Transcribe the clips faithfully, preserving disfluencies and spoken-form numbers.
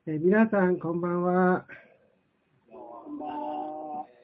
えー皆さん、こんばんは。 こんばんは。 はい、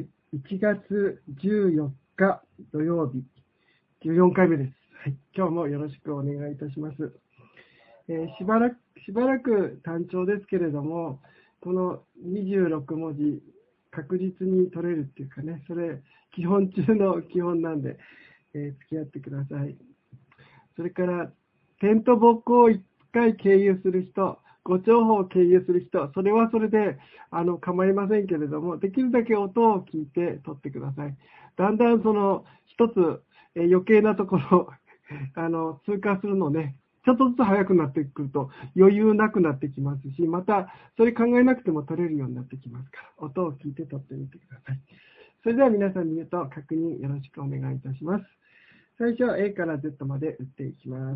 いちがつじゅうよっか土曜日、じゅうよんかいめです。はい、今日もよろしくお願いいたします。えーしばらく、しばらく単調ですけれども、このにじゅうろくもじ、確実に取れるっていうかね、それ、基本中の基本なんで、えー付き合ってください。それから、点とボックをいっかい経由する人、ご長法を経由する人、それはそれであの構いませんけれども、できるだけ音を聞いて取ってください。だんだんその一つ、えー余計なところあの通過するのね、ちょっとずつ早くなってくると余裕なくなってきますし、またそれ考えなくても取れるようになってきますから、音を聞いて取ってみてください。それでは皆さんに言うと確認よろしくお願いいたします。最初は A から Z まで打っていきます。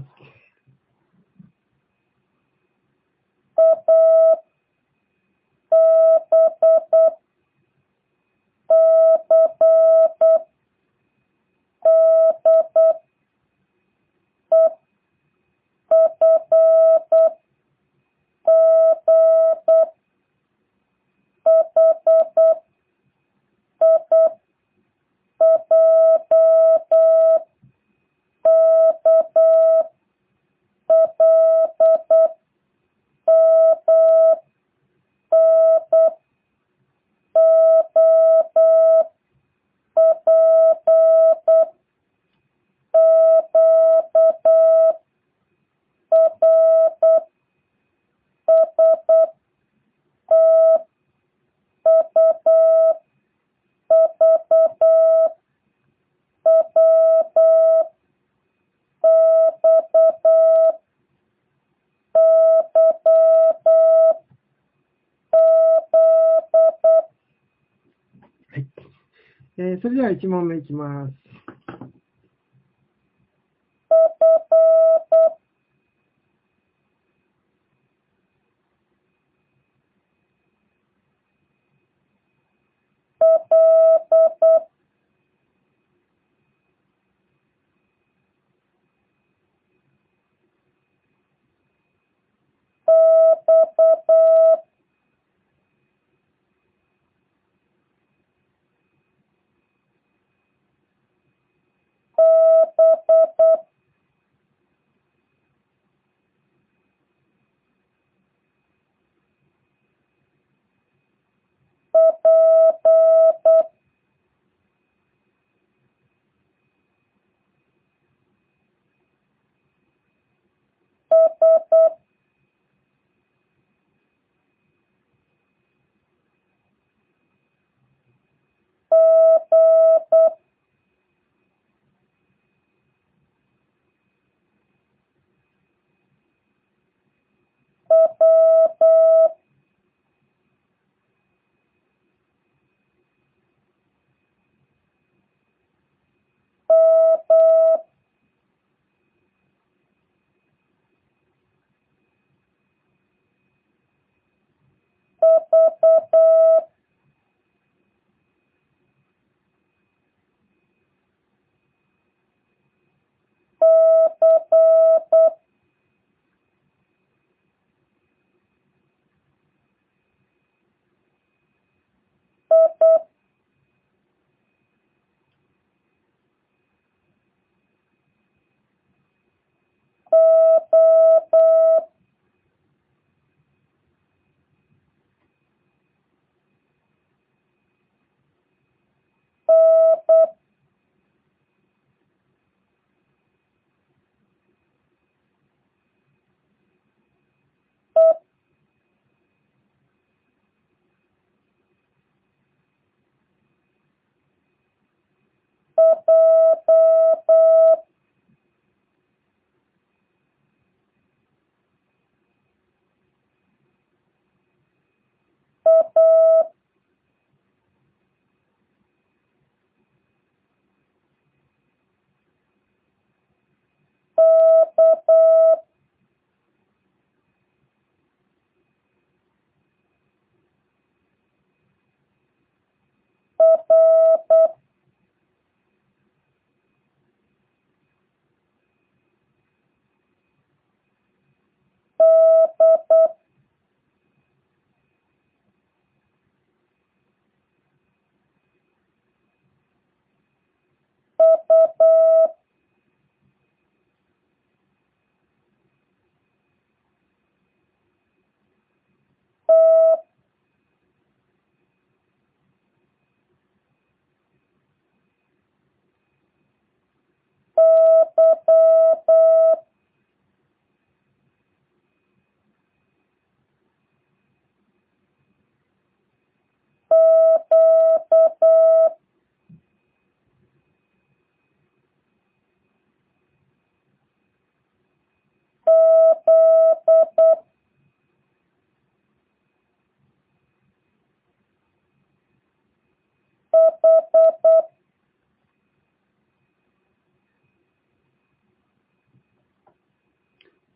はい。えーそれではいち問目いきます。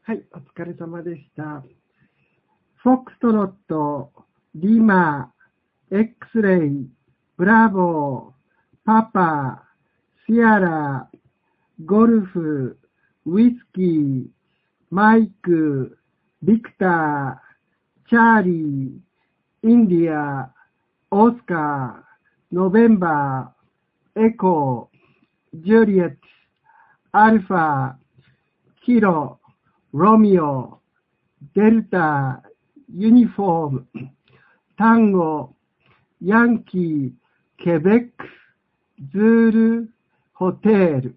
はい、お疲れ様でした。フォックストロット、リマ、エクスレイ、ブラボー、パパ、シアラ、ゴルフ、ウィスキー、マイク、ビクター、チャーリー、インディア、オスカー、ノベンバー、エコー、ジュリエット、アルファ、キロ、ロミオ、デルタ、ユニフォーム、タンゴ、ヤンキー、ケベック、ズール、ホテル。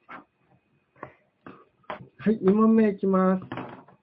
はい、に問目いきます。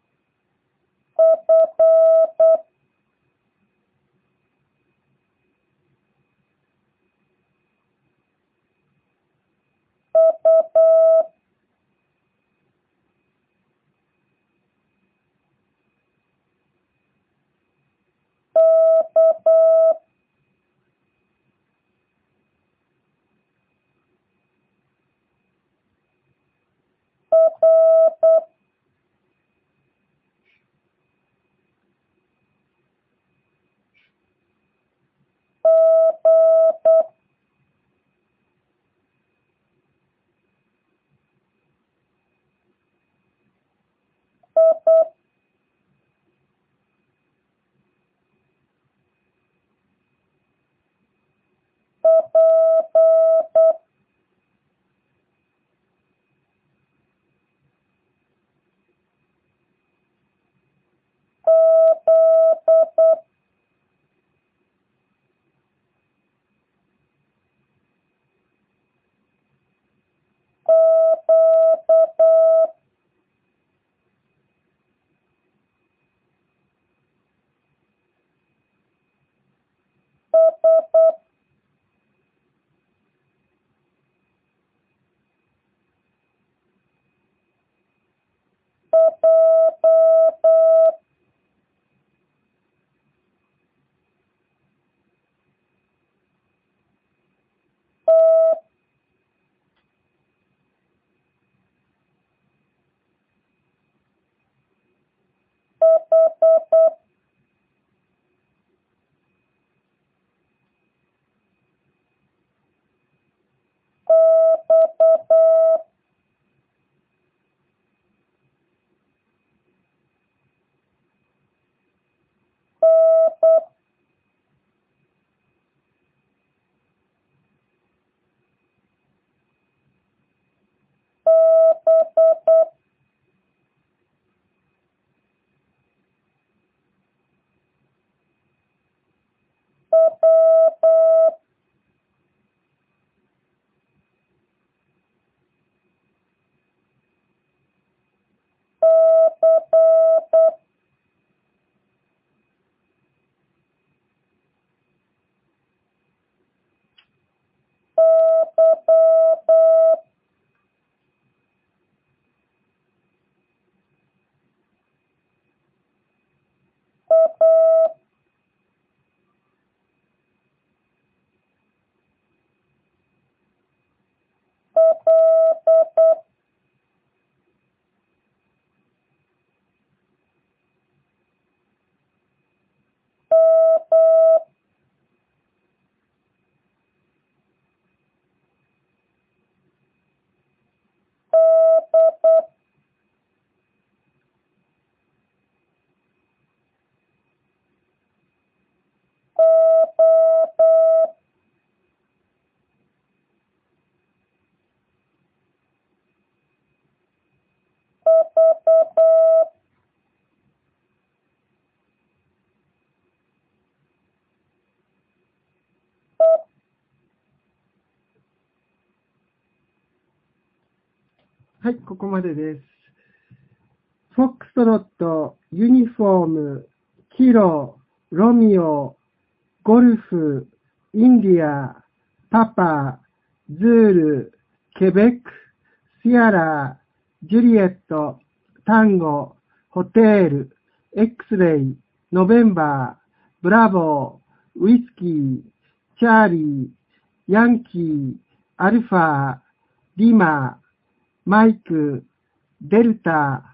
はい、ここまでです。フォックストロット、ユニフォーム、キロ、ロミオ、ゴルフ、インディア、パパ、ズール、ケベック、シアラ、ジュリエット、タンゴ、ホテル、エクスレイ、ノベンバー、ブラボー、ウィスキー、チャーリー、ヤンキー、アルファ、リマ、マイク、デルタ、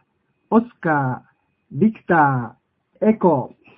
オスカー、ビクター、エコー。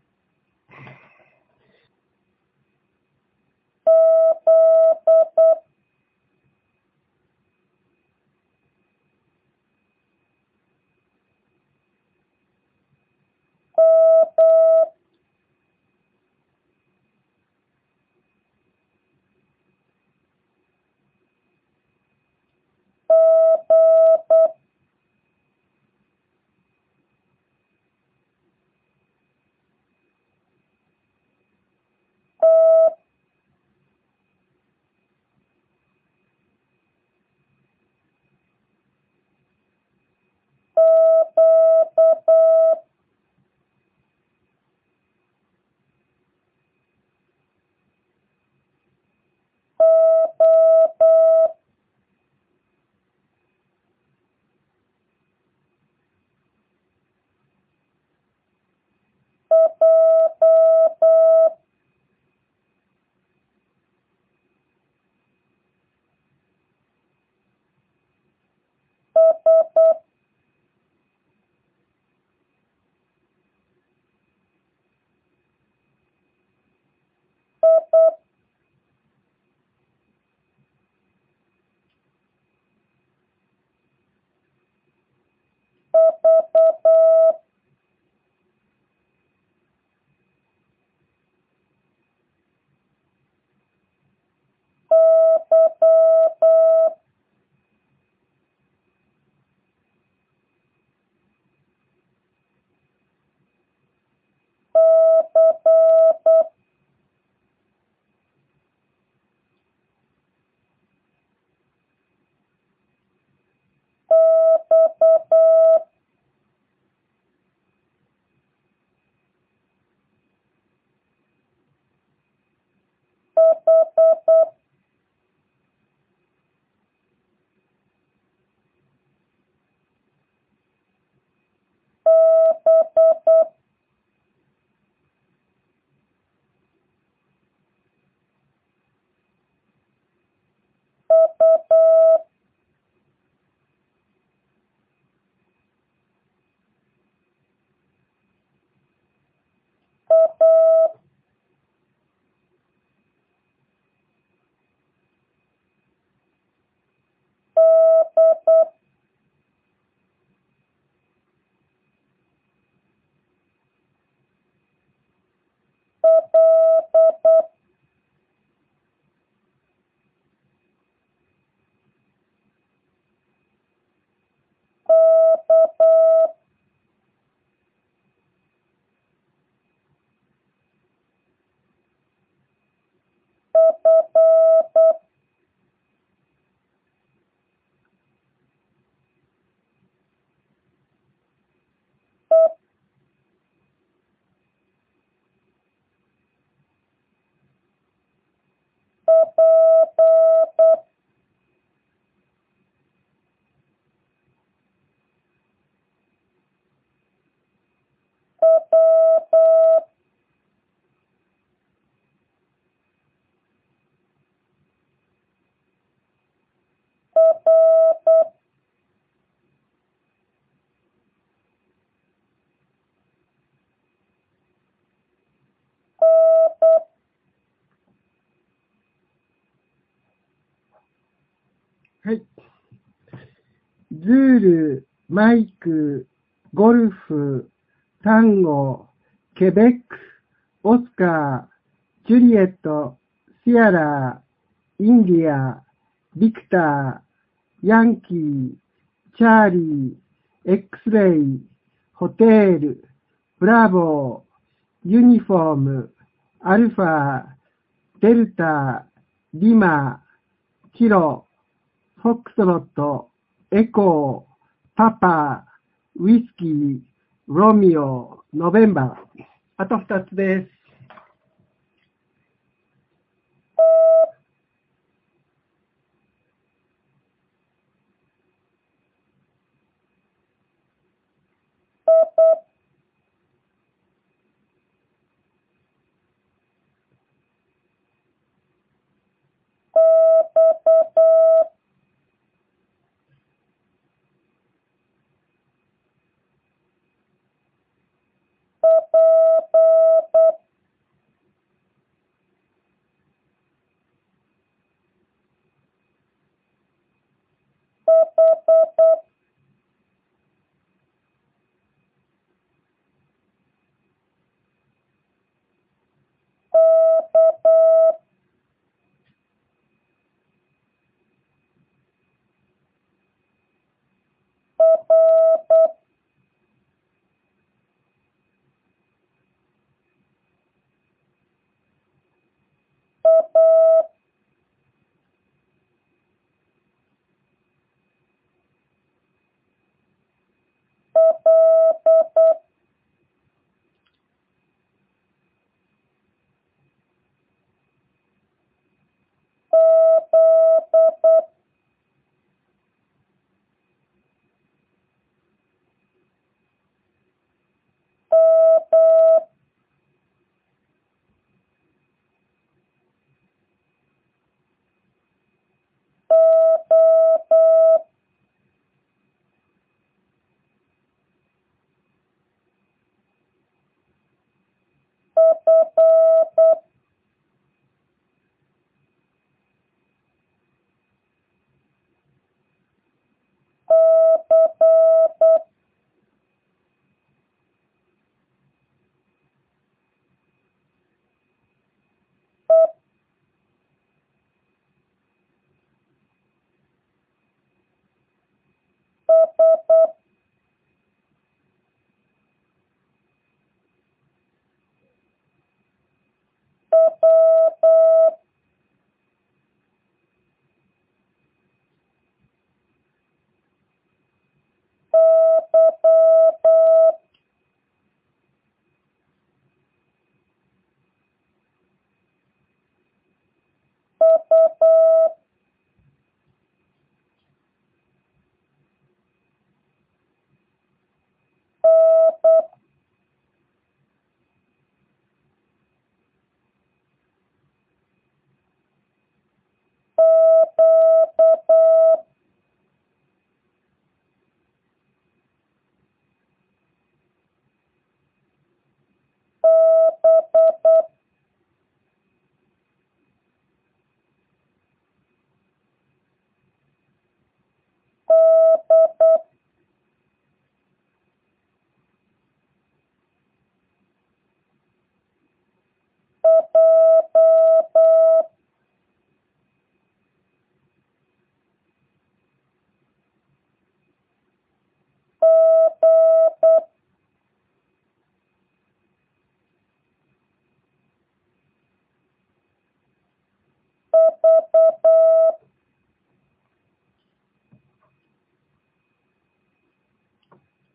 はい。ズール、マイク、ゴルフ、タンゴ、ケベック、オスカー、ジュリエット、シアラー、インディア、ビクター、ヤンキー、チャーリー、エックスレイ、ホテール、ブラボー、ユニフォーム、アルファ、デルタ、リマ、キロ、フォックストロット、エコー、パパ、ウィスキー、ロミオ、ノベンバー。あと二つです。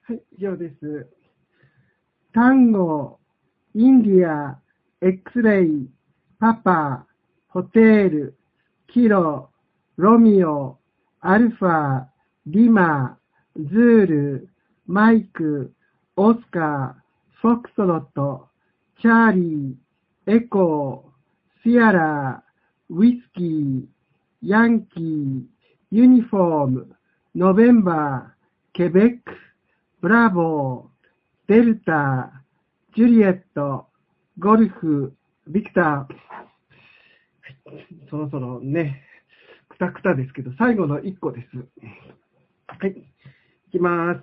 はい、以上です。単語、インディア、X レイ、パパ、ホテル、キロ、ロミオ、アルファ、リマ、ズール、マイク、オスカー、フォクソロット、チャーリー、エコー、シアラー、ウィスキー、ヤンキー、ユニフォーム、ノベンバー、ケベック、ブラボー、デルタ、ジュリエット、ゴルフ、ビクター。はい、そろそろね、くたくたですけど、最後のいっこです。はい、いきます。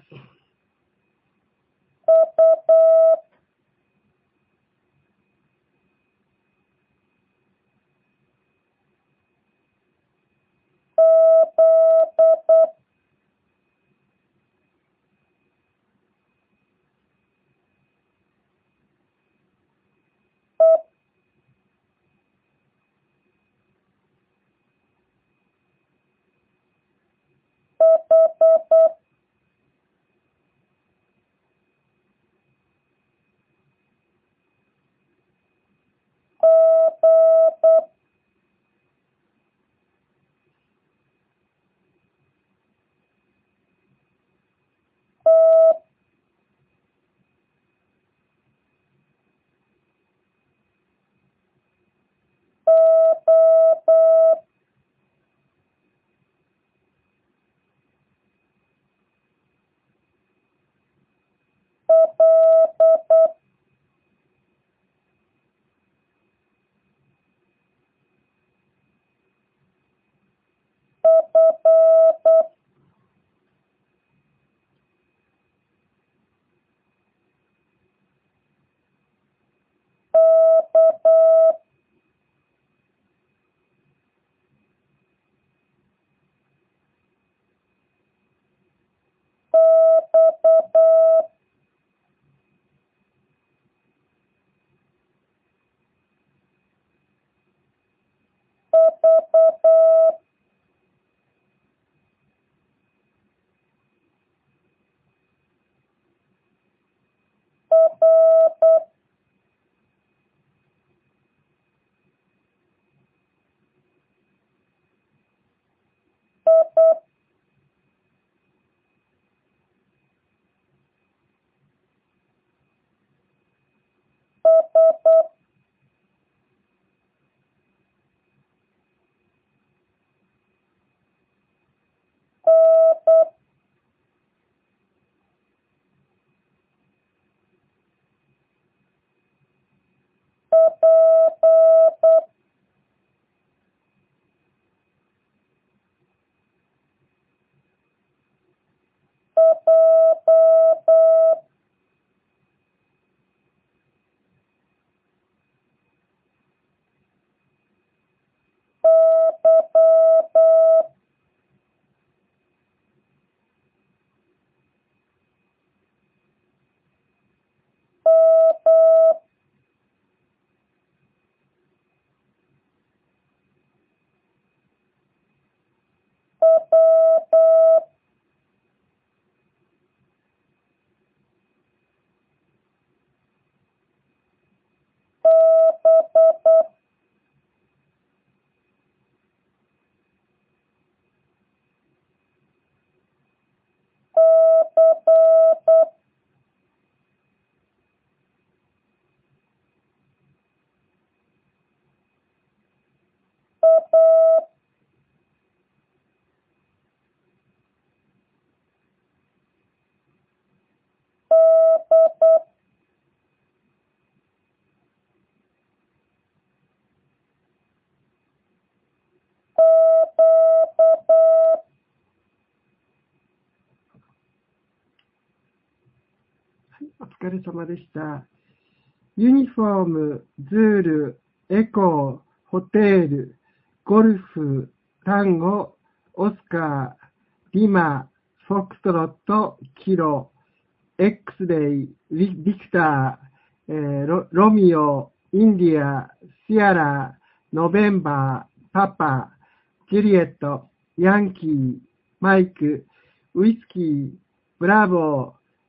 お疲れ様でした。ユニフォーム、ズール、エコー、ホテル、ゴルフ、タンゴ、オスカー、リマ、フォックストロット、キロ、X レイ、ビクター、えーロ、ロミオ、インディア、シアラ、ノベンバー、パパ、ジュリエット、ヤンキー、マイク、ウイスキー、ブラボー、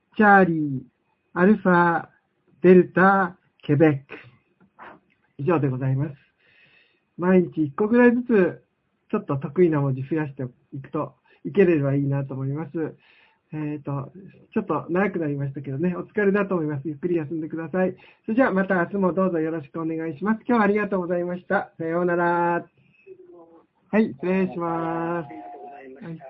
チャーリー、アルファ、デルタ、ケベック。以上でございます。毎日いっこぐらいずつ、ちょっと得意な文字増やしていくといければいいなと思います。えっと、ちょっと長くなりましたけどね、お疲れだと思います。ゆっくり休んでください。それじゃあまた明日もどうぞよろしくお願いします。今日はありがとうございました。さようなら。はい、失礼します。はい。